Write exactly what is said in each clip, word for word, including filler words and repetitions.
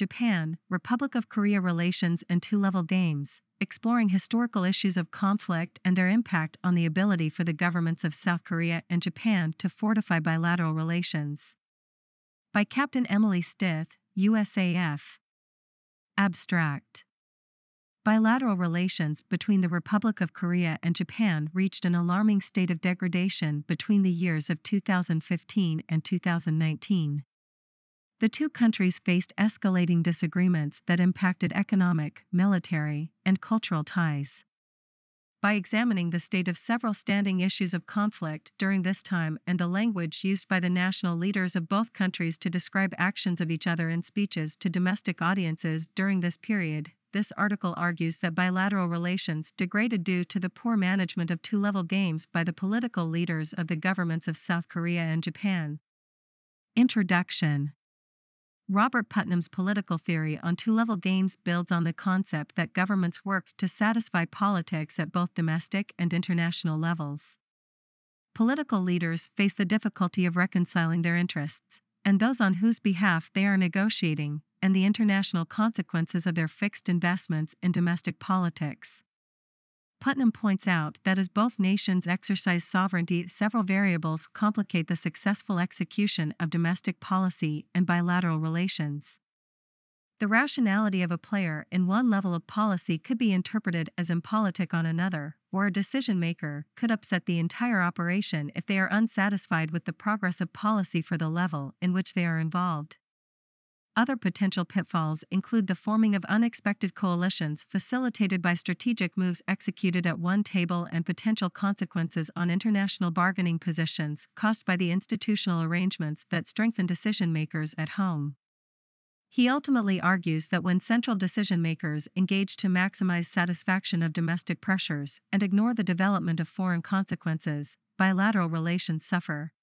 Japan, Republic of Korea relations and two-level games, exploring historical issues of conflict and their impact on the ability for the governments of South Korea and Japan to fortify bilateral relations. By Captain Emily Stith, U S A F. Abstract. Bilateral relations between the Republic of Korea and Japan reached an alarming state of degradation between the years of two thousand fifteen and two thousand nineteen. The two countries faced escalating disagreements that impacted economic, military, and cultural ties. By examining the state of several standing issues of conflict during this time and the language used by the national leaders of both countries to describe actions of each other in speeches to domestic audiences during this period, this article argues that bilateral relations degraded due to the poor management of two-level games by the political leaders of the governments of South Korea and Japan. Introduction. Robert Putnam's political theory on two-level games builds on the concept that governments work to satisfy politics at both domestic and international levels. Political leaders face the difficulty of reconciling their interests, and those on whose behalf they are negotiating, and the international consequences of their fixed investments in domestic politics. Putnam points out that as both nations exercise sovereignty, several variables complicate the successful execution of domestic policy and bilateral relations. The rationality of a player in one level of policy could be interpreted as impolitic on another, or a decision-maker could upset the entire operation if they are unsatisfied with the progress of policy for the level in which they are involved. Other potential pitfalls include the forming of unexpected coalitions facilitated by strategic moves executed at one table and potential consequences on international bargaining positions caused by the institutional arrangements that strengthen decision-makers at home. He ultimately argues that when central decision-makers engage to maximize satisfaction of domestic pressures and ignore the development of foreign consequences, bilateral relations suffer.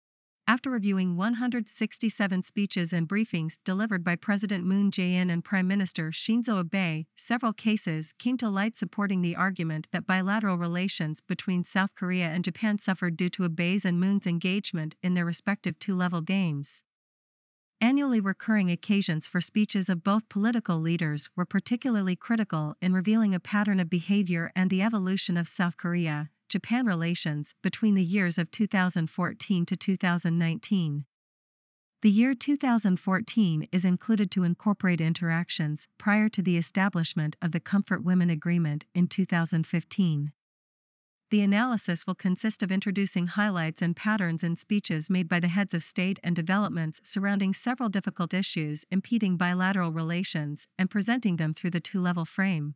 After reviewing one hundred sixty-seven speeches and briefings delivered by President Moon Jae-in and Prime Minister Shinzo Abe, several cases came to light supporting the argument that bilateral relations between South Korea and Japan suffered due to Abe's and Moon's engagement in their respective two-level games. Annually recurring occasions for speeches of both political leaders were particularly critical in revealing a pattern of behavior and the evolution of South Korea Japan relations between the years of two thousand fourteen to two thousand nineteen. The year two thousand fourteen is included to incorporate interactions prior to the establishment of the Comfort Women Agreement in two thousand fifteen. The analysis will consist of introducing highlights and patterns in speeches made by the heads of state and developments surrounding several difficult issues impeding bilateral relations and presenting them through the two-level frame.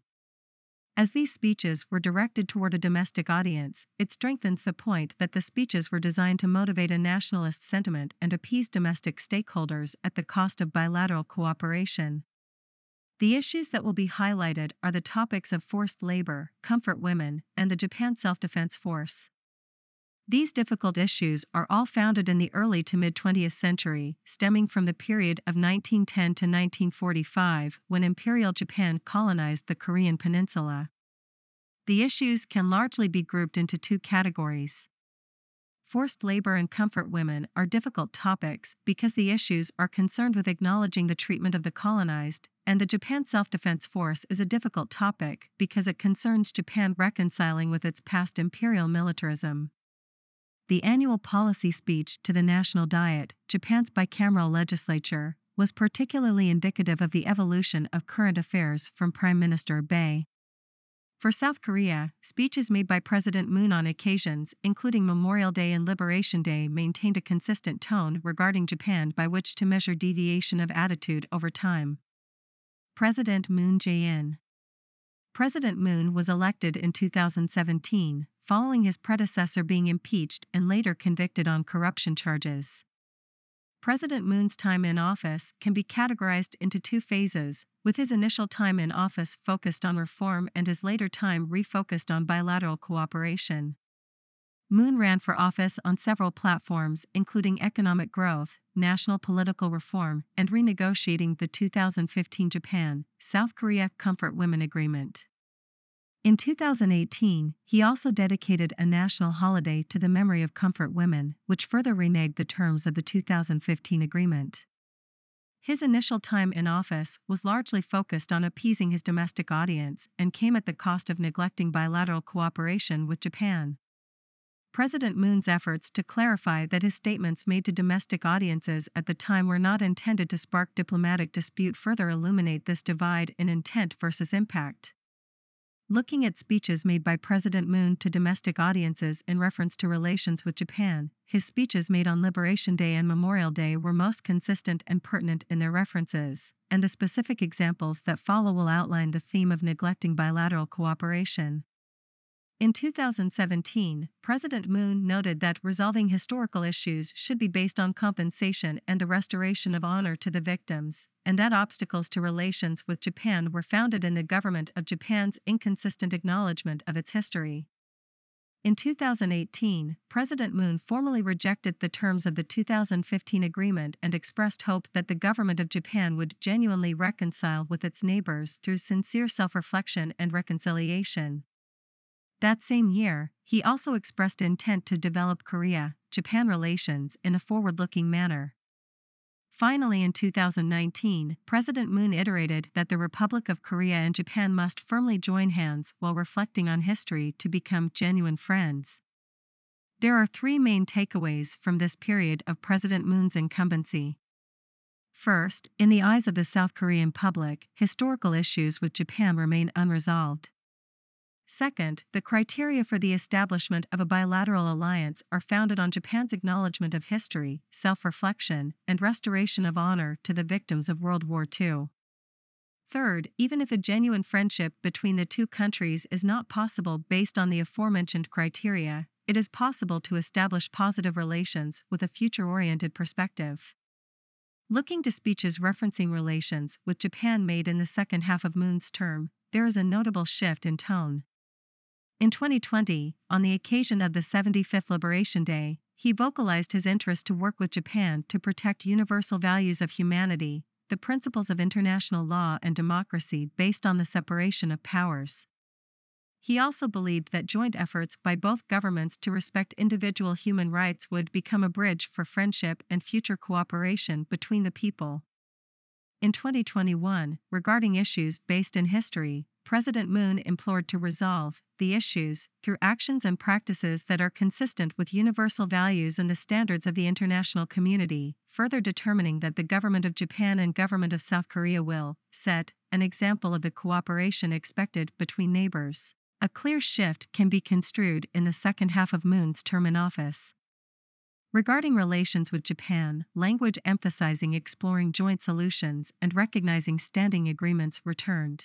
As these speeches were directed toward a domestic audience, it strengthens the point that the speeches were designed to motivate a nationalist sentiment and appease domestic stakeholders at the cost of bilateral cooperation. The issues that will be highlighted are the topics of forced labor, comfort women, and the Japan Self-Defense Force. These difficult issues are all founded in the early to mid-twentieth century, stemming from the period of nineteen ten to nineteen forty-five, when Imperial Japan colonized the Korean peninsula. The issues can largely be grouped into two categories. Forced labor and comfort women are difficult topics because the issues are concerned with acknowledging the treatment of the colonized, and the Japan Self-Defense Force is a difficult topic because it concerns Japan reconciling with its past imperial militarism. The annual policy speech to the National Diet, Japan's bicameral legislature, was particularly indicative of the evolution of current affairs from Prime Minister Abe. For South Korea, speeches made by President Moon on occasions, including Memorial Day and Liberation Day, maintained a consistent tone regarding Japan by which to measure deviation of attitude over time. President Moon Jae-in. President Moon was elected in two thousand seventeen, following his predecessor being impeached and later convicted on corruption charges. President Moon's time in office can be categorized into two phases, with his initial time in office focused on reform and his later time refocused on bilateral cooperation. Moon ran for office on several platforms including economic growth, national political reform, and renegotiating the two thousand fifteen Japan-South Korea Comfort Women Agreement. In two thousand eighteen, he also dedicated a national holiday to the memory of comfort women, which further reneged the terms of the two thousand fifteen agreement. His initial time in office was largely focused on appeasing his domestic audience and came at the cost of neglecting bilateral cooperation with Japan. President Moon's efforts to clarify that his statements made to domestic audiences at the time were not intended to spark diplomatic dispute further illuminate this divide in intent versus impact. Looking at speeches made by President Moon to domestic audiences in reference to relations with Japan, his speeches made on Liberation Day and Memorial Day were most consistent and pertinent in their references, and the specific examples that follow will outline the theme of neglecting bilateral cooperation. In two thousand seventeen, President Moon noted that resolving historical issues should be based on compensation and the restoration of honor to the victims, and that obstacles to relations with Japan were founded in the government of Japan's inconsistent acknowledgement of its history. In two thousand eighteen, President Moon formally rejected the terms of the two thousand fifteen agreement and expressed hope that the government of Japan would genuinely reconcile with its neighbors through sincere self-reflection and reconciliation. That same year, he also expressed intent to develop Korea-Japan relations in a forward-looking manner. Finally, in two thousand nineteen, President Moon iterated that the Republic of Korea and Japan must firmly join hands while reflecting on history to become genuine friends. There are three main takeaways from this period of President Moon's incumbency. First, in the eyes of the South Korean public, historical issues with Japan remain unresolved. Second, the criteria for the establishment of a bilateral alliance are founded on Japan's acknowledgement of history, self-reflection, and restoration of honor to the victims of World War Two. Third, even if a genuine friendship between the two countries is not possible based on the aforementioned criteria, it is possible to establish positive relations with a future-oriented perspective. Looking to speeches referencing relations with Japan made in the second half of Moon's term, there is a notable shift in tone. In twenty twenty, on the occasion of the seventy-fifth Liberation Day, he vocalized his interest to work with Japan to protect universal values of humanity, the principles of international law and democracy based on the separation of powers. He also believed that joint efforts by both governments to respect individual human rights would become a bridge for friendship and future cooperation between the people. In twenty twenty-one, regarding issues based in history, President Moon implored to resolve the issues through actions and practices that are consistent with universal values and the standards of the international community, further determining that the government of Japan and government of South Korea will set an example of the cooperation expected between neighbors. A clear shift can be construed in the second half of Moon's term in office. Regarding relations with Japan, language emphasizing exploring joint solutions and recognizing standing agreements returned.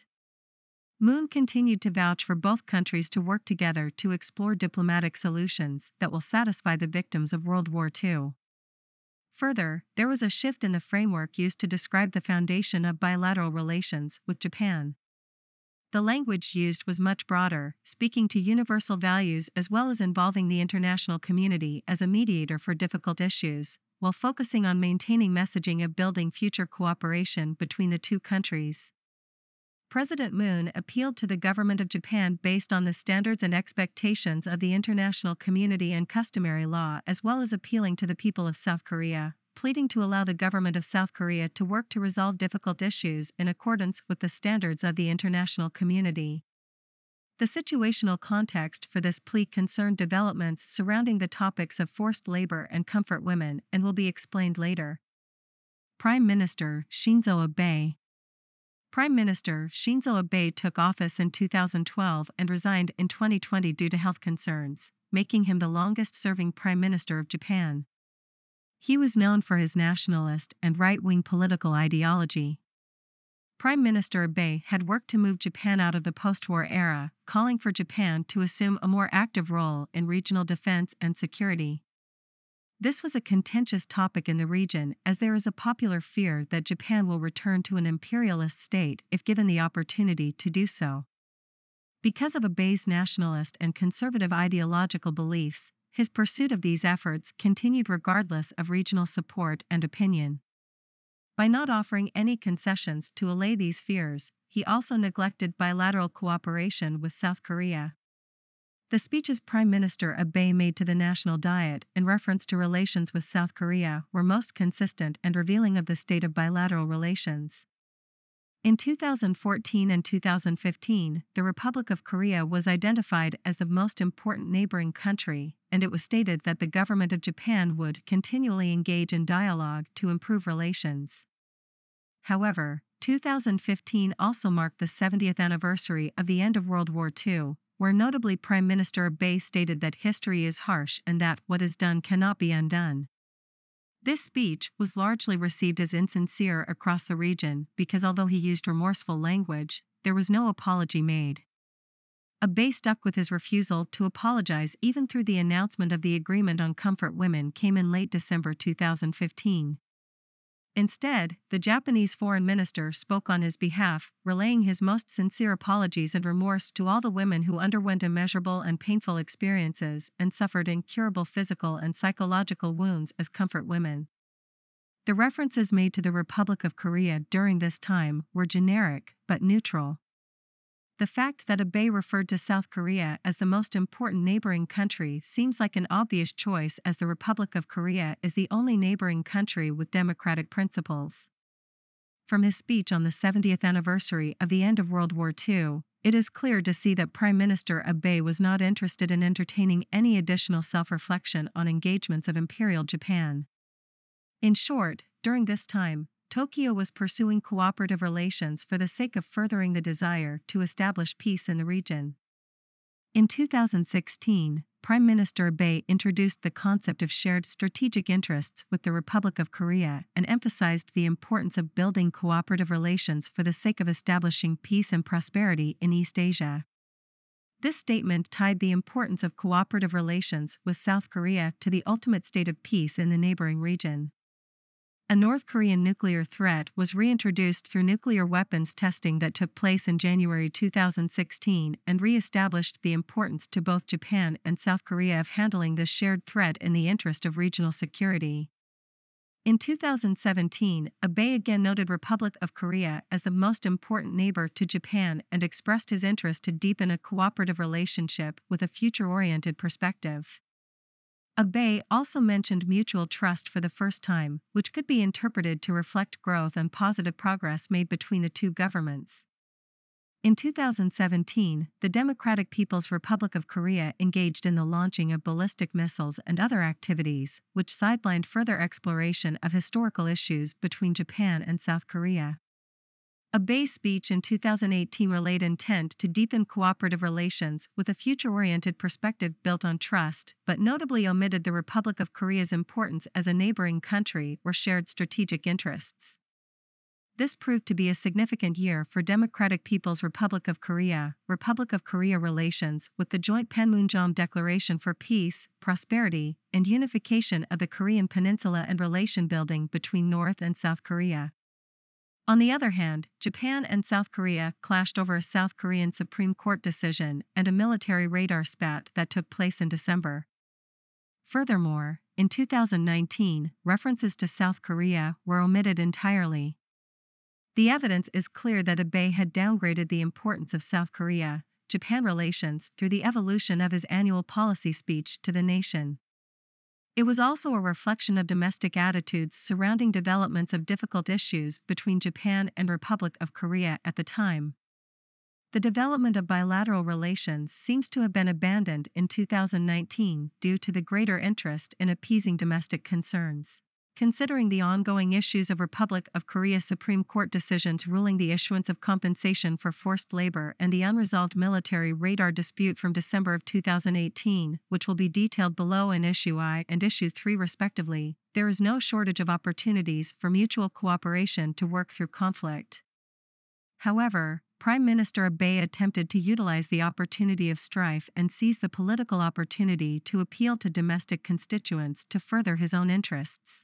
Moon continued to vouch for both countries to work together to explore diplomatic solutions that will satisfy the victims of World War Two. Further, there was a shift in the framework used to describe the foundation of bilateral relations with Japan. The language used was much broader, speaking to universal values as well as involving the international community as a mediator for difficult issues, while focusing on maintaining messaging of building future cooperation between the two countries. President Moon appealed to the government of Japan based on the standards and expectations of the international community and customary law, as well as appealing to the people of South Korea, pleading to allow the government of South Korea to work to resolve difficult issues in accordance with the standards of the international community. The situational context for this plea concerned developments surrounding the topics of forced labor and comfort women and will be explained later. Prime Minister Shinzo Abe. Prime Minister Shinzo Abe took office in two thousand twelve and resigned in twenty twenty due to health concerns, making him the longest-serving Prime Minister of Japan. He was known for his nationalist and right-wing political ideology. Prime Minister Abe had worked to move Japan out of the post-war era, calling for Japan to assume a more active role in regional defense and security. This was a contentious topic in the region, as there is a popular fear that Japan will return to an imperialist state if given the opportunity to do so. Because of Abe's nationalist and conservative ideological beliefs, his pursuit of these efforts continued regardless of regional support and opinion. By not offering any concessions to allay these fears, he also neglected bilateral cooperation with South Korea. The speeches Prime Minister Abe made to the National Diet in reference to relations with South Korea were most consistent and revealing of the state of bilateral relations. In two thousand fourteen and two thousand fifteen, the Republic of Korea was identified as the most important neighboring country, and it was stated that the government of Japan would continually engage in dialogue to improve relations. However, two thousand fifteen also marked the seventieth anniversary of the end of World War Two, where notably Prime Minister Abe stated that history is harsh and that what is done cannot be undone. This speech was largely received as insincere across the region because although he used remorseful language, there was no apology made. Abe stuck with his refusal to apologize even through the announcement of the agreement on comfort women came in late December two thousand fifteen. Instead, the Japanese foreign minister spoke on his behalf, relaying his most sincere apologies and remorse to all the women who underwent immeasurable and painful experiences and suffered incurable physical and psychological wounds as comfort women. The references made to the Republic of Korea during this time were generic but neutral. The fact that Abe referred to South Korea as the most important neighboring country seems like an obvious choice, as the Republic of Korea is the only neighboring country with democratic principles. From his speech on the seventieth anniversary of the end of World War Two, it is clear to see that Prime Minister Abe was not interested in entertaining any additional self-reflection on engagements of Imperial Japan. In short, during this time, Tokyo was pursuing cooperative relations for the sake of furthering the desire to establish peace in the region. In two thousand sixteen, Prime Minister Abe introduced the concept of shared strategic interests with the Republic of Korea and emphasized the importance of building cooperative relations for the sake of establishing peace and prosperity in East Asia. This statement tied the importance of cooperative relations with South Korea to the ultimate state of peace in the neighboring region. A North Korean nuclear threat was reintroduced through nuclear weapons testing that took place in January two thousand sixteen and re-established the importance to both Japan and South Korea of handling this shared threat in the interest of regional security. In two thousand seventeen, Abe again noted Republic of Korea as the most important neighbor to Japan and expressed his interest to deepen a cooperative relationship with a future-oriented perspective. Abe also mentioned mutual trust for the first time, which could be interpreted to reflect growth and positive progress made between the two governments. In two thousand seventeen, the Democratic People's Republic of Korea engaged in the launching of ballistic missiles and other activities, which sidelined further exploration of historical issues between Japan and South Korea. Abe's speech in two thousand eighteen relayed intent to deepen cooperative relations with a future-oriented perspective built on trust, but notably omitted the Republic of Korea's importance as a neighboring country or shared strategic interests. This proved to be a significant year for Democratic People's Republic of Korea, Republic of Korea relations with the joint Panmunjom Declaration for Peace, Prosperity, and Unification of the Korean Peninsula and relation building between North and South Korea. On the other hand, Japan and South Korea clashed over a South Korean Supreme Court decision and a military radar spat that took place in December. Furthermore, in two thousand nineteen, references to South Korea were omitted entirely. The evidence is clear that Abe had downgraded the importance of South Korea-Japan relations through the evolution of his annual policy speech to the nation. It was also a reflection of domestic attitudes surrounding developments of difficult issues between Japan and Republic of Korea at the time. The development of bilateral relations seems to have been abandoned in two thousand nineteen due to the greater interest in appeasing domestic concerns. Considering the ongoing issues of Republic of Korea Supreme Court decisions ruling the issuance of compensation for forced labor and the unresolved military radar dispute from December of two thousand eighteen, which will be detailed below in Issue I and Issue three respectively, there is no shortage of opportunities for mutual cooperation to work through conflict. However, Prime Minister Abe attempted to utilize the opportunity of strife and seize the political opportunity to appeal to domestic constituents to further his own interests.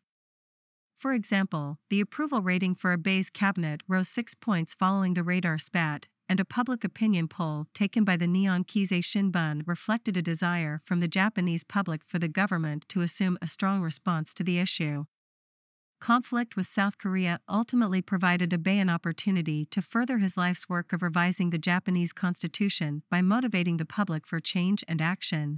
For example, the approval rating for Abe's cabinet rose six points following the radar spat, and a public opinion poll taken by the Nihon Keizai Shimbun reflected a desire from the Japanese public for the government to assume a strong response to the issue. conflict with South Korea ultimately provided Abe an opportunity to further his life's work of revising the Japanese constitution by motivating the public for change and action.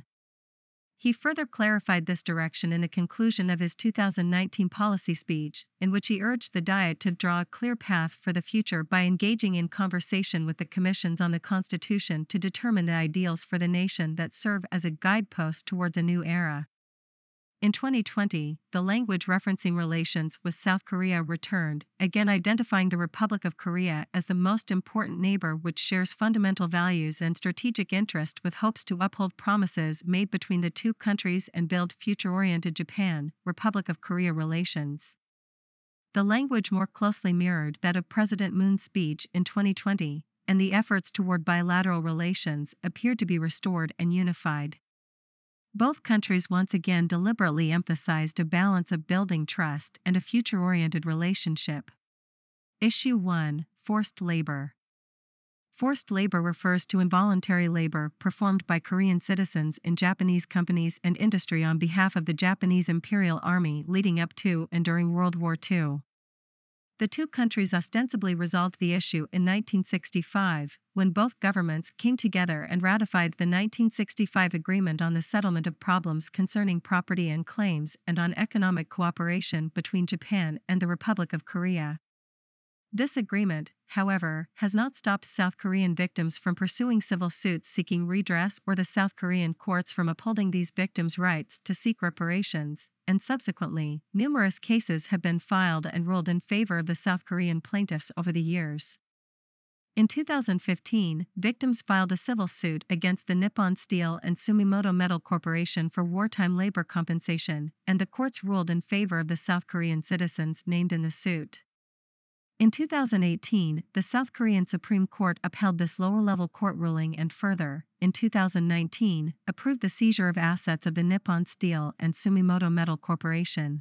He further clarified this direction in the conclusion of his two thousand nineteen policy speech, in which he urged the Diet to draw a clear path for the future by engaging in conversation with the commissions on the Constitution to determine the ideals for the nation that serve as a guidepost towards a new era. In twenty twenty, the language referencing relations with South Korea returned, again identifying the Republic of Korea as the most important neighbor which shares fundamental values and strategic interest, with hopes to uphold promises made between the two countries and build future-oriented Japan-Republic of Korea relations. The language more closely mirrored that of President Moon's speech in twenty twenty, and the efforts toward bilateral relations appeared to be restored and unified. Both countries once again deliberately emphasized a balance of building trust and a future-oriented relationship. Issue one. Forced labor. Forced labor refers to involuntary labor performed by Korean citizens in Japanese companies and industry on behalf of the Japanese Imperial Army leading up to and during World War Two. The two countries ostensibly resolved the issue in nineteen sixty-five, when both governments came together and ratified the nineteen sixty-five Agreement on the Settlement of Problems Concerning Property and Claims and on Economic Cooperation between Japan and the Republic of Korea. This agreement, however, has not stopped South Korean victims from pursuing civil suits seeking redress or the South Korean courts from upholding these victims' rights to seek reparations, and subsequently, numerous cases have been filed and ruled in favor of the South Korean plaintiffs over the years. In two thousand fifteen, victims filed a civil suit against the Nippon Steel and Sumitomo Metal Corporation for wartime labor compensation, and the courts ruled in favor of the South Korean citizens named in the suit. In two thousand eighteen, the South Korean Supreme Court upheld this lower-level court ruling and further, in two thousand nineteen, approved the seizure of assets of the Nippon Steel and Sumitomo Metal Corporation.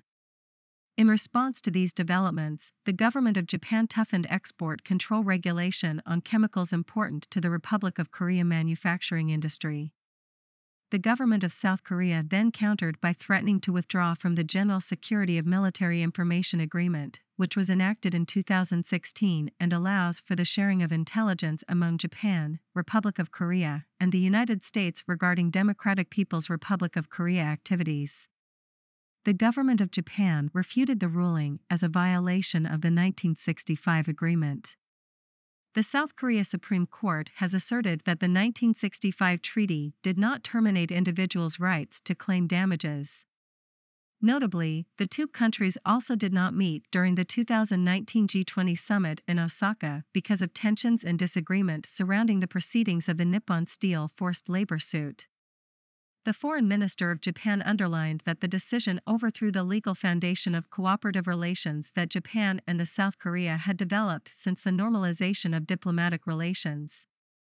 In response to these developments, the government of Japan toughened export control regulation on chemicals important to the Republic of Korea manufacturing industry. The government of South Korea then countered by threatening to withdraw from the General Security of Military Information Agreement, which was enacted in two thousand sixteen and allows for the sharing of intelligence among Japan, Republic of Korea, and the United States regarding Democratic People's Republic of Korea activities. The government of Japan refuted the ruling as a violation of the nineteen sixty-five agreement. The South Korea Supreme Court has asserted that the nineteen sixty-five treaty did not terminate individuals' rights to claim damages. Notably, the two countries also did not meet during the two thousand nineteen G twenty summit in Osaka because of tensions and disagreement surrounding the proceedings of the Nippon Steel forced labor suit. The foreign minister of Japan underlined that the decision overthrew the legal foundation of cooperative relations that Japan and the South Korea had developed since the normalization of diplomatic relations.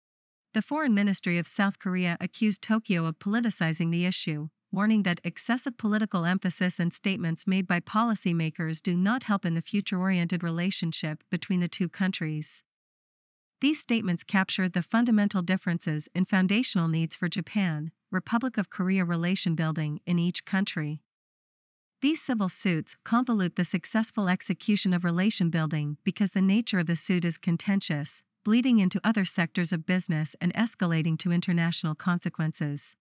The Foreign Ministry of South Korea accused Tokyo of politicizing the issue, warning that excessive political emphasis and statements made by policymakers do not help in the future-oriented relationship between the two countries. These statements captured the fundamental differences in foundational needs for Japan, Republic of Korea relation building in each country. These civil suits convolute the successful execution of relation building because the nature of the suit is contentious, bleeding into other sectors of business and escalating to international consequences.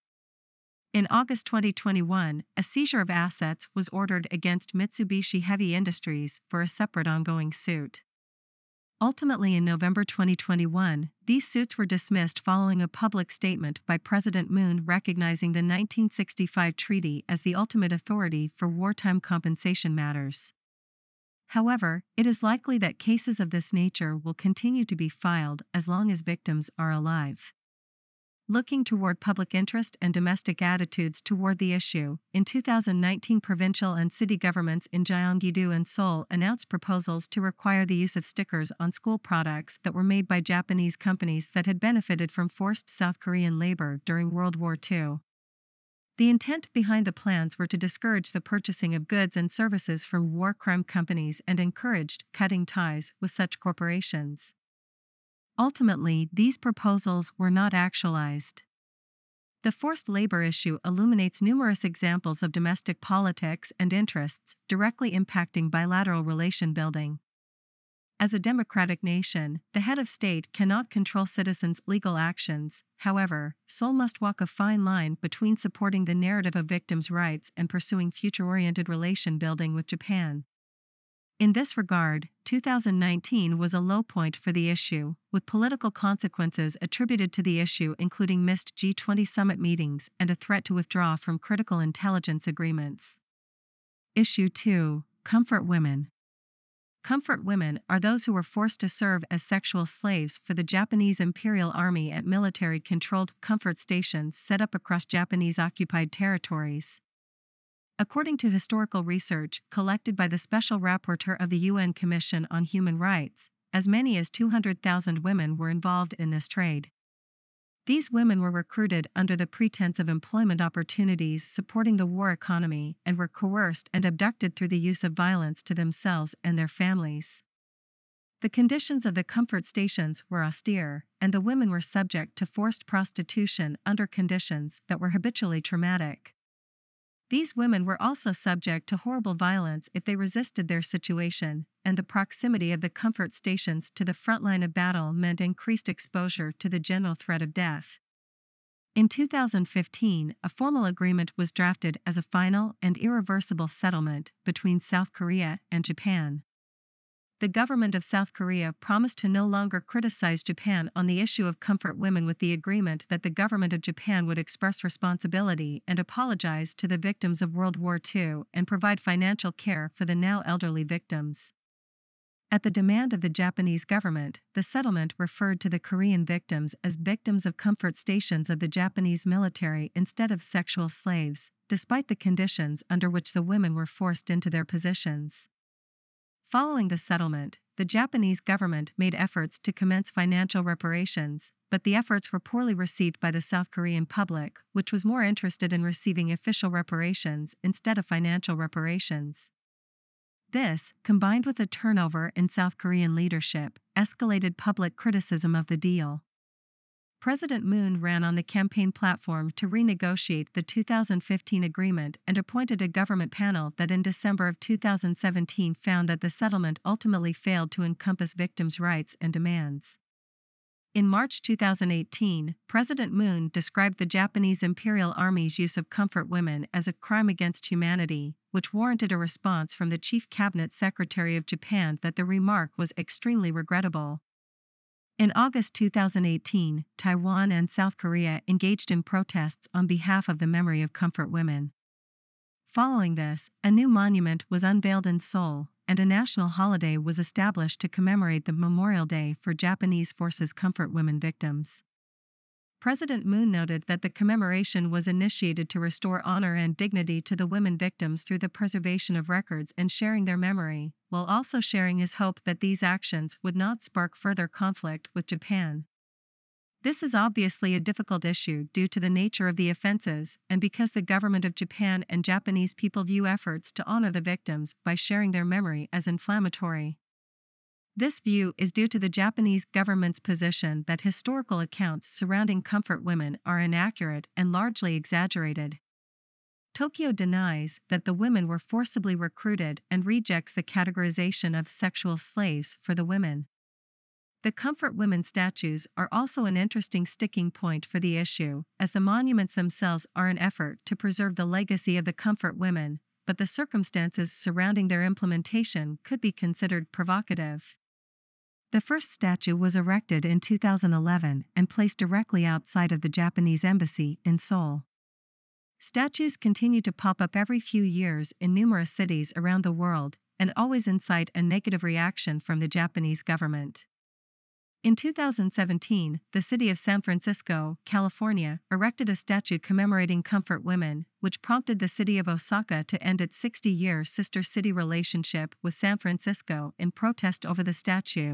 In August twenty twenty-one, a seizure of assets was ordered against Mitsubishi Heavy Industries for a separate ongoing suit. Ultimately, in November twenty twenty-one, these suits were dismissed following a public statement by President Moon recognizing the nineteen sixty-five treaty as the ultimate authority for wartime compensation matters. However, it is likely that cases of this nature will continue to be filed as long as victims are alive. Looking toward public interest and domestic attitudes toward the issue, in two thousand nineteen provincial and city governments in Gyeonggi-do and Seoul announced proposals to require the use of stickers on school products that were made by Japanese companies that had benefited from forced South Korean labor during World War Two. The intent behind the plans were to discourage the purchasing of goods and services from war crime companies and encouraged cutting ties with such corporations. Ultimately, these proposals were not actualized. The forced labor issue illuminates numerous examples of domestic politics and interests directly impacting bilateral relation building. As a democratic nation, the head of state cannot control citizens' legal actions. However, Seoul must walk a fine line between supporting the narrative of victims' rights and pursuing future-oriented relation building with Japan. In this regard, two thousand nineteen was a low point for the issue, with political consequences attributed to the issue including missed G twenty summit meetings and a threat to withdraw from critical intelligence agreements. Issue two. Comfort women. Comfort women are those who were forced to serve as sexual slaves for the Japanese Imperial Army at military-controlled comfort stations set up across Japanese-occupied territories. According to historical research collected by the Special Rapporteur of the U N Commission on Human Rights, as many as two hundred thousand women were involved in this trade. These women were recruited under the pretense of employment opportunities supporting the war economy and were coerced and abducted through the use of violence to themselves and their families. The conditions of the comfort stations were austere, and the women were subject to forced prostitution under conditions that were habitually traumatic. These women were also subject to horrible violence if they resisted their situation, and the proximity of the comfort stations to the front line of battle meant increased exposure to the general threat of death. In two thousand fifteen, a formal agreement was drafted as a final and irreversible settlement between South Korea and Japan. The government of South Korea promised to no longer criticize Japan on the issue of comfort women, with the agreement that the government of Japan would express responsibility and apologize to the victims of World War Two and provide financial care for the now elderly victims. At the demand of the Japanese government, the settlement referred to the Korean victims as victims of comfort stations of the Japanese military instead of sexual slaves, despite the conditions under which the women were forced into their positions. Following the settlement, the Japanese government made efforts to commence financial reparations, but the efforts were poorly received by the South Korean public, which was more interested in receiving official reparations instead of financial reparations. This, combined with a turnover in South Korean leadership, escalated public criticism of the deal. President Moon ran on the campaign platform to renegotiate the two thousand fifteen agreement and appointed a government panel that in December of two thousand seventeen found that the settlement ultimately failed to encompass victims' rights and demands. In March two thousand eighteen, President Moon described the Japanese Imperial Army's use of comfort women as a crime against humanity, which warranted a response from the Chief Cabinet Secretary of Japan that the remark was extremely regrettable. In August two thousand eighteen, Taiwan and South Korea engaged in protests on behalf of the memory of comfort women. Following this, a new monument was unveiled in Seoul, and a national holiday was established to commemorate the Memorial Day for Japanese Forces Comfort Women victims. President Moon noted that the commemoration was initiated to restore honor and dignity to the women victims through the preservation of records and sharing their memory, while also sharing his hope that these actions would not spark further conflict with Japan. This is obviously a difficult issue due to the nature of the offenses and because the government of Japan and Japanese people view efforts to honor the victims by sharing their memory as inflammatory. This view is due to the Japanese government's position that historical accounts surrounding comfort women are inaccurate and largely exaggerated. Tokyo denies that the women were forcibly recruited and rejects the categorization of sexual slaves for the women. The comfort women statues are also an interesting sticking point for the issue, as the monuments themselves are an effort to preserve the legacy of the comfort women, but the circumstances surrounding their implementation could be considered provocative. The first statue was erected in two thousand eleven and placed directly outside of the Japanese embassy in Seoul. Statues continue to pop up every few years in numerous cities around the world, and always incite a negative reaction from the Japanese government. In two thousand seventeen, the city of San Francisco, California, erected a statue commemorating comfort women, which prompted the city of Osaka to end its sixty-year sister city relationship with San Francisco in protest over the statue.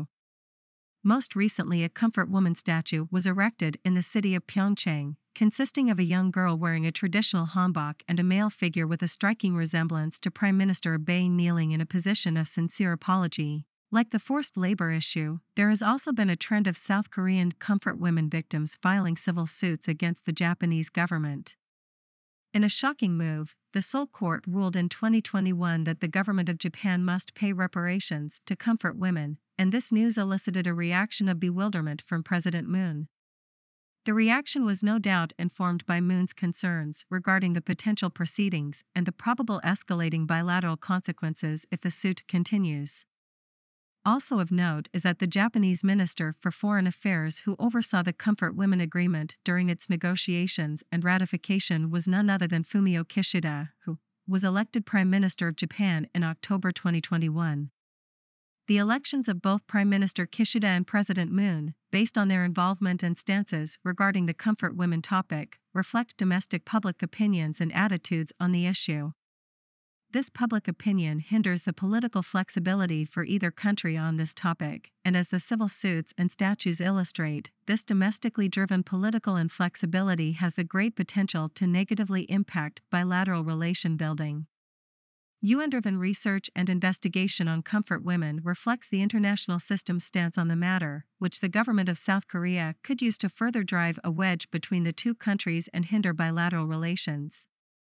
Most recently, a comfort woman statue was erected in the city of Pyeongchang, consisting of a young girl wearing a traditional hanbok and a male figure with a striking resemblance to Prime Minister Abe kneeling in a position of sincere apology. Like the forced labor issue, there has also been a trend of South Korean comfort women victims filing civil suits against the Japanese government. In a shocking move, the Seoul court ruled in twenty twenty-one that the government of Japan must pay reparations to comfort women, and this news elicited a reaction of bewilderment from President Moon. The reaction was no doubt informed by Moon's concerns regarding the potential proceedings and the probable escalating bilateral consequences if the suit continues. Also of note is that the Japanese Minister for Foreign Affairs who oversaw the Comfort Women Agreement during its negotiations and ratification was none other than Fumio Kishida, who was elected Prime Minister of Japan in October twenty twenty-one. The elections of both Prime Minister Kishida and President Moon, based on their involvement and stances regarding the comfort women topic, reflect domestic public opinions and attitudes on the issue. This public opinion hinders the political flexibility for either country on this topic, and as the civil suits and statutes illustrate, this domestically driven political inflexibility has the great potential to negatively impact bilateral relation building. U N-driven research and investigation on comfort women reflects the international system's stance on the matter, which the government of South Korea could use to further drive a wedge between the two countries and hinder bilateral relations.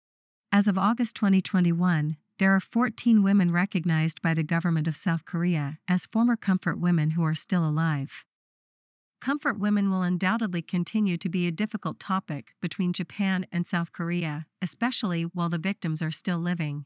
As of August twenty twenty-one, there are fourteen women recognized by the government of South Korea as former comfort women who are still alive. Comfort women will undoubtedly continue to be a difficult topic between Japan and South Korea, especially while the victims are still living.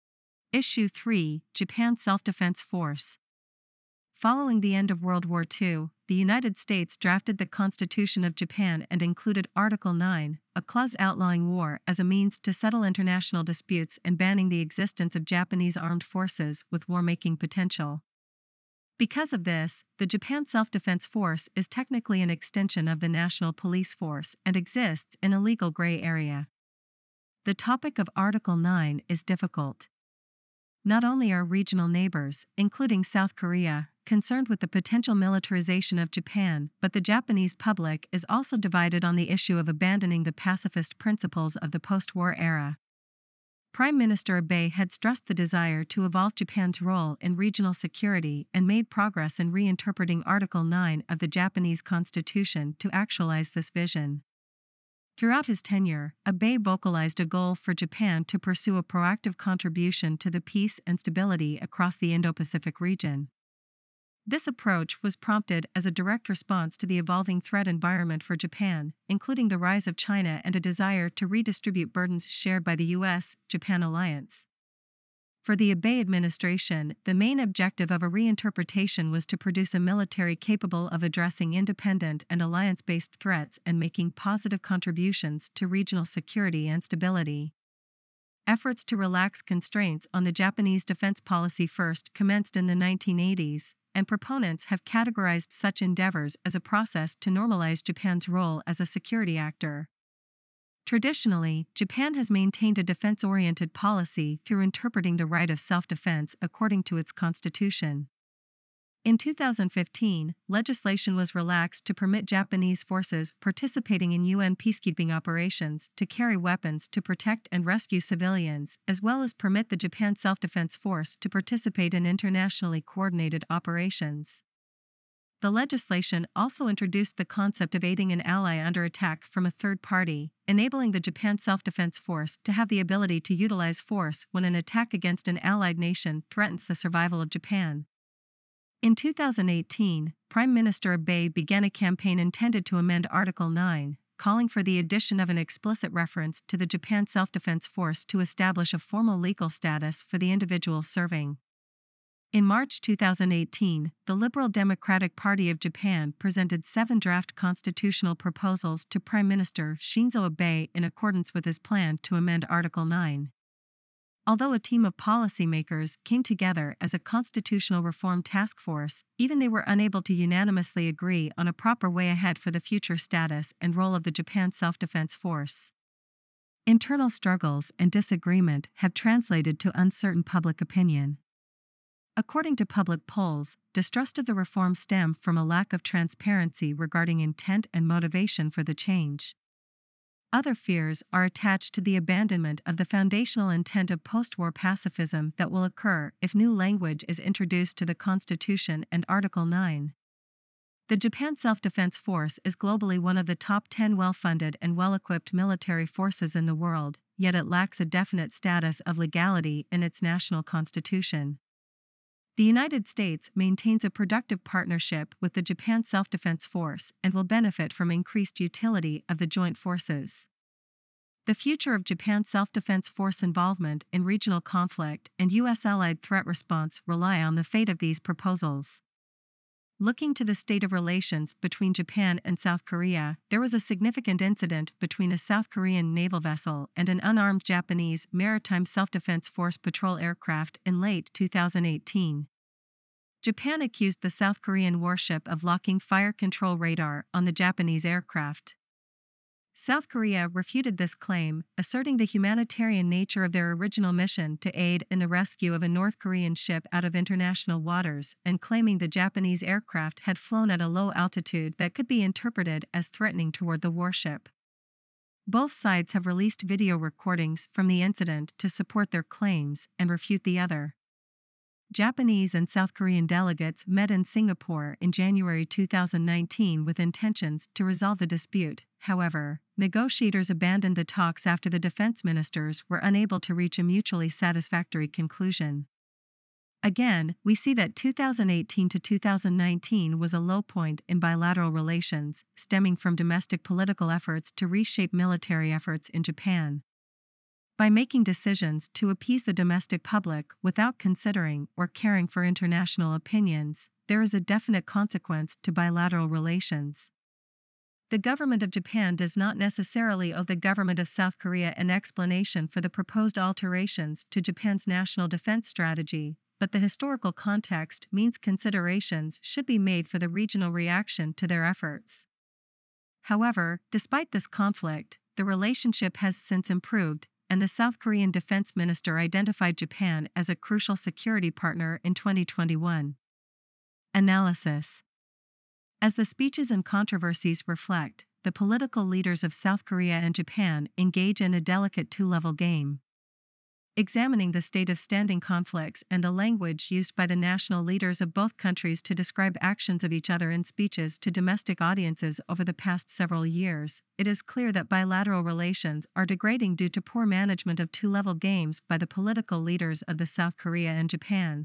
Issue three, Japan Self-Defense Force. Following the end of World War Two, the United States drafted the Constitution of Japan and included Article nine, a clause outlawing war as a means to settle international disputes and banning the existence of Japanese armed forces with war-making potential. Because of this, the Japan Self-Defense Force is technically an extension of the National Police Force and exists in a legal gray area. The topic of Article nine is difficult. Not only are regional neighbors, including South Korea, concerned with the potential militarization of Japan, but the Japanese public is also divided on the issue of abandoning the pacifist principles of the post-war era. Prime Minister Abe had stressed the desire to evolve Japan's role in regional security and made progress in reinterpreting Article nine of the Japanese Constitution to actualize this vision. Throughout his tenure, Abe vocalized a goal for Japan to pursue a proactive contribution to the peace and stability across the Indo-Pacific region. This approach was prompted as a direct response to the evolving threat environment for Japan, including the rise of China and a desire to redistribute burdens shared by the U S-Japan alliance. For the Abe administration, the main objective of a reinterpretation was to produce a military capable of addressing independent and alliance-based threats and making positive contributions to regional security and stability. Efforts to relax constraints on the Japanese defense policy first commenced in the nineteen eighties, and proponents have categorized such endeavors as a process to normalize Japan's role as a security actor. Traditionally, Japan has maintained a defense-oriented policy through interpreting the right of self-defense according to its constitution. In two thousand fifteen, legislation was relaxed to permit Japanese forces participating in U N peacekeeping operations to carry weapons to protect and rescue civilians, as well as permit the Japan Self-Defense Force to participate in internationally coordinated operations. The legislation also introduced the concept of aiding an ally under attack from a third party, enabling the Japan Self-Defense Force to have the ability to utilize force when an attack against an allied nation threatens the survival of Japan. In two thousand eighteen, Prime Minister Abe began a campaign intended to amend Article nine, calling for the addition of an explicit reference to the Japan Self-Defense Force to establish a formal legal status for the individuals serving. In March two thousand eighteen, the Liberal Democratic Party of Japan presented seven draft constitutional proposals to Prime Minister Shinzo Abe in accordance with his plan to amend Article nine. Although a team of policymakers came together as a constitutional reform task force, even they were unable to unanimously agree on a proper way ahead for the future status and role of the Japan Self-Defense Force. Internal struggles and disagreement have translated to uncertain public opinion. According to public polls, distrust of the reform stemmed from a lack of transparency regarding intent and motivation for the change. Other fears are attached to the abandonment of the foundational intent of post-war pacifism that will occur if new language is introduced to the Constitution and Article nine. The Japan Self-Defense Force is globally one of the top ten well-funded and well-equipped military forces in the world, yet it lacks a definite status of legality in its national constitution. The United States maintains a productive partnership with the Japan Self-Defense Force and will benefit from increased utility of the joint forces. The future of Japan's self-defense force involvement in regional conflict and U S allied threat response rely on the fate of these proposals. Looking to the state of relations between Japan and South Korea, there was a significant incident between a South Korean naval vessel and an unarmed Japanese Maritime Self-Defense Force patrol aircraft in late two thousand eighteen. Japan accused the South Korean warship of locking fire control radar on the Japanese aircraft. South Korea refuted this claim, asserting the humanitarian nature of their original mission to aid in the rescue of a North Korean ship out of international waters, and claiming the Japanese aircraft had flown at a low altitude that could be interpreted as threatening toward the warship. Both sides have released video recordings from the incident to support their claims and refute the other. Japanese and South Korean delegates met in Singapore in January two thousand nineteen with intentions to resolve the dispute. However, negotiators abandoned the talks after the defense ministers were unable to reach a mutually satisfactory conclusion. Again, we see that two thousand eighteen to two thousand nineteen was a low point in bilateral relations, stemming from domestic political efforts to reshape military efforts in Japan. By making decisions to appease the domestic public without considering or caring for international opinions, there is a definite consequence to bilateral relations. The government of Japan does not necessarily owe the government of South Korea an explanation for the proposed alterations to Japan's national defense strategy, but the historical context means considerations should be made for the regional reaction to their efforts. However, despite this conflict, the relationship has since improved, and the South Korean defense minister identified Japan as a crucial security partner in twenty twenty-one. Analysis. As the speeches and controversies reflect, the political leaders of South Korea and Japan engage in a delicate two-level game. Examining the state of standing conflicts and the language used by the national leaders of both countries to describe actions of each other in speeches to domestic audiences over the past several years, it is clear that bilateral relations are degrading due to poor management of two-level games by the political leaders of the South Korea and Japan.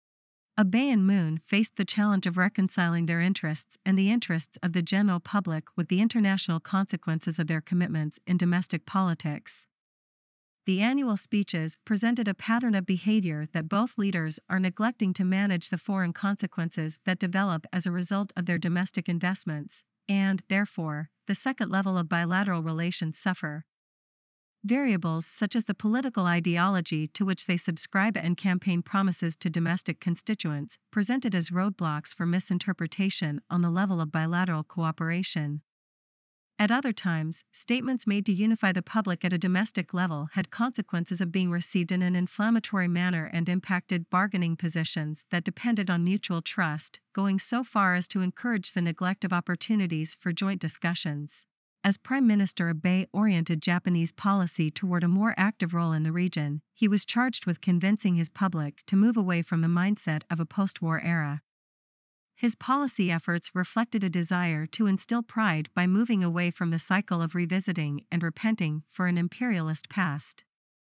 Abe and Moon faced the challenge of reconciling their interests and the interests of the general public with the international consequences of their commitments in domestic politics. The annual speeches presented a pattern of behavior that both leaders are neglecting to manage the foreign consequences that develop as a result of their domestic investments, and, therefore, the second level of bilateral relations suffer. Variables such as the political ideology to which they subscribe and campaign promises to domestic constituents presented as roadblocks for misinterpretation on the level of bilateral cooperation. At other times, statements made to unify the public at a domestic level had consequences of being received in an inflammatory manner and impacted bargaining positions that depended on mutual trust, going so far as to encourage the neglect of opportunities for joint discussions. As Prime Minister Abe oriented Japanese policy toward a more active role in the region, he was charged with convincing his public to move away from the mindset of a post-war era. His policy efforts reflected a desire to instill pride by moving away from the cycle of revisiting and repenting for an imperialist past.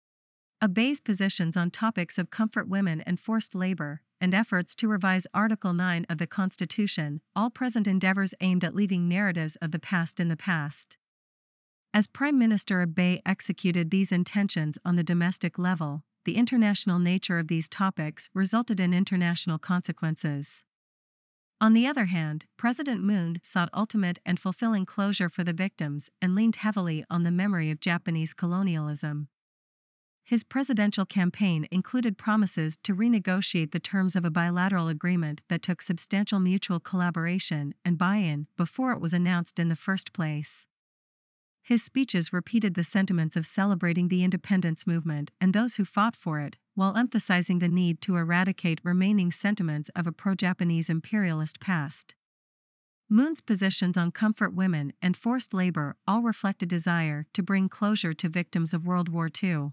Abe's positions on topics of comfort women and forced labor, and efforts to revise Article nine of the Constitution, all present endeavors aimed at leaving narratives of the past in the past. As Prime Minister Abe executed these intentions on the domestic level, the international nature of these topics resulted in international consequences. On the other hand, President Moon sought ultimate and fulfilling closure for the victims and leaned heavily on the memory of Japanese colonialism. His presidential campaign included promises to renegotiate the terms of a bilateral agreement that took substantial mutual collaboration and buy-in before it was announced in the first place. His speeches repeated the sentiments of celebrating the independence movement and those who fought for it, while emphasizing the need to eradicate remaining sentiments of a pro-Japanese imperialist past. Moon's positions on comfort women and forced labor all reflect a desire to bring closure to victims of World War Two.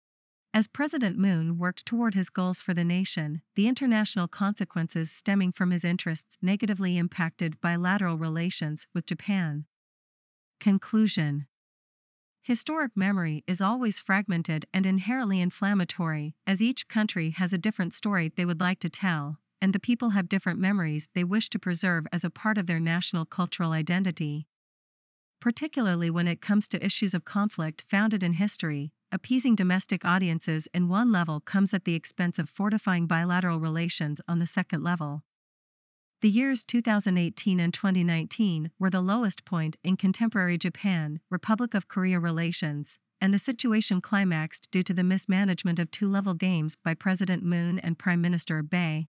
As President Moon worked toward his goals for the nation, the international consequences stemming from his interests negatively impacted bilateral relations with Japan. Conclusion. Historic memory is always fragmented and inherently inflammatory, as each country has a different story they would like to tell, and the people have different memories they wish to preserve as a part of their national cultural identity. Particularly when it comes to issues of conflict founded in history, appeasing domestic audiences in one level comes at the expense of fortifying bilateral relations on the second level. The years two thousand eighteen and twenty nineteen were the lowest point in contemporary Japan, Republic of Korea relations, and the situation climaxed due to the mismanagement of two-level games by President Moon and Prime Minister Abe.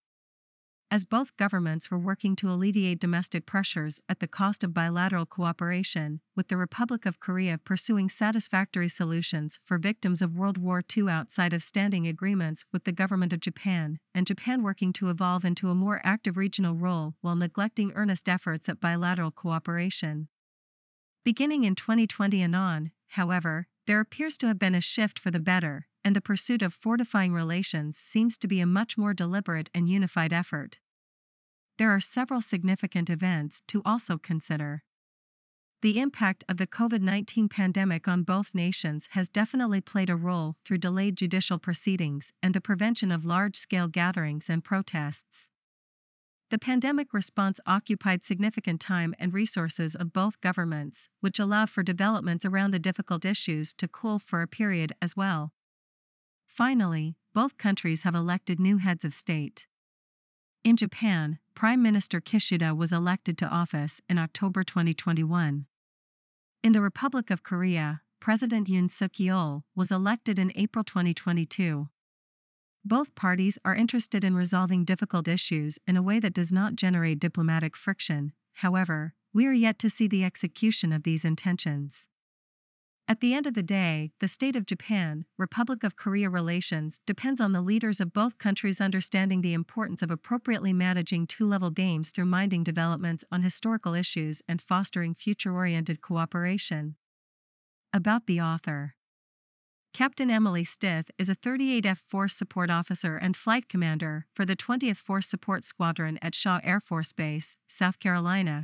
As both governments were working to alleviate domestic pressures at the cost of bilateral cooperation, with the Republic of Korea pursuing satisfactory solutions for victims of World War Two outside of standing agreements with the government of Japan, and Japan working to evolve into a more active regional role while neglecting earnest efforts at bilateral cooperation. Beginning in twenty twenty and on, however, there appears to have been a shift for the better, and the pursuit of fortifying relations seems to be a much more deliberate and unified effort. There are several significant events to also consider. The impact of the COVID nineteen pandemic on both nations has definitely played a role through delayed judicial proceedings and the prevention of large-scale gatherings and protests. The pandemic response occupied significant time and resources of both governments, which allowed for developments around the difficult issues to cool for a period as well. Finally, both countries have elected new heads of state. In Japan, Prime Minister Kishida was elected to office in October twenty twenty-one. In the Republic of Korea, President Yoon Suk-yeol was elected in April twenty twenty-two. Both parties are interested in resolving difficult issues in a way that does not generate diplomatic friction. However, we are yet to see the execution of these intentions. At the end of the day, the state of Japan, Republic of Korea relations depends on the leaders of both countries understanding the importance of appropriately managing two-level games through minding developments on historical issues and fostering future-oriented cooperation. About the author. Captain Emily Stith is a thirty-eight F Force Support Officer and Flight Commander for the twentieth Force Support Squadron at Shaw Air Force Base, South Carolina.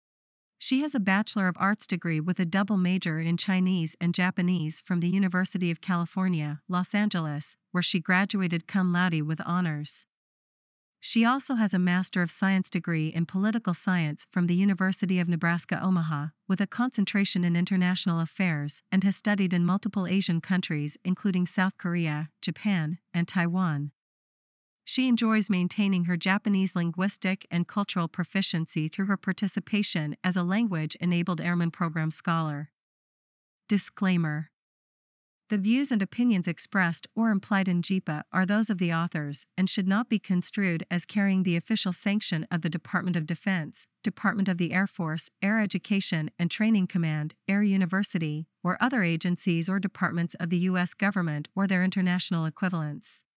She has a Bachelor of Arts degree with a double major in Chinese and Japanese from the University of California, Los Angeles, where she graduated cum laude with honors. She also has a Master of Science degree in Political Science from the University of Nebraska-Omaha, with a concentration in international affairs, and has studied in multiple Asian countries including South Korea, Japan, and Taiwan. She enjoys maintaining her Japanese linguistic and cultural proficiency through her participation as a language-enabled Airman Program scholar. Disclaimer. The views and opinions expressed or implied in J I P A are those of the authors and should not be construed as carrying the official sanction of the Department of Defense, Department of the Air Force, Air Education and Training Command, Air University, or other agencies or departments of the U S government or their international equivalents.